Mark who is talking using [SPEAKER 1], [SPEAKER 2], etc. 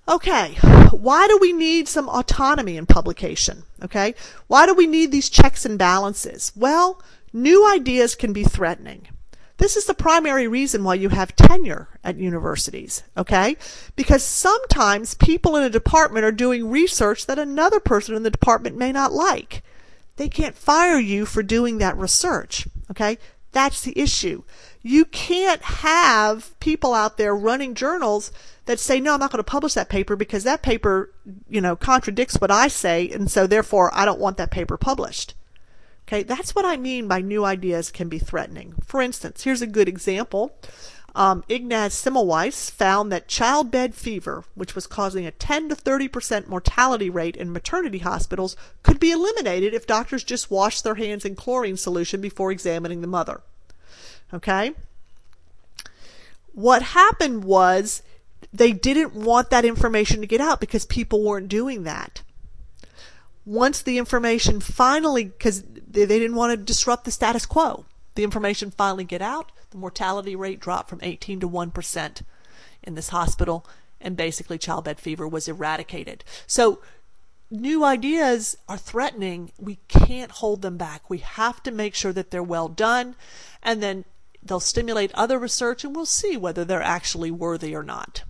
[SPEAKER 1] Okay, why do we need some autonomy in publication? Okay, why do we need these checks and balances? Well, new ideas can be threatening. This is the primary reason why you have tenure at universities, okay? Because sometimes people in a department are doing research that another person in the department may not like. They can't fire you for doing that research, okay? That's the issue. You can't have people out there running journals that say, no, I'm not going to publish that paper because that paper, contradicts what I say, and so therefore I don't want that paper published. Okay, that's what I mean by new ideas can be threatening. For instance, here's a good example. Ignaz Semmelweis found that childbed fever, which was causing a 10 to 30% mortality rate in maternity hospitals, could be eliminated if doctors just washed their hands in chlorine solution before examining the mother. Okay? What happened was they didn't want that information to get out because people weren't doing that. Once the information finally, because they didn't want to disrupt the status quo, the information finally get out, the mortality rate dropped from 18 to 1% in this hospital, and basically childbed fever was eradicated. So new ideas are threatening. We can't hold them back. We have to make sure that they're well done, and then they'll stimulate other research, and we'll see whether they're actually worthy or not.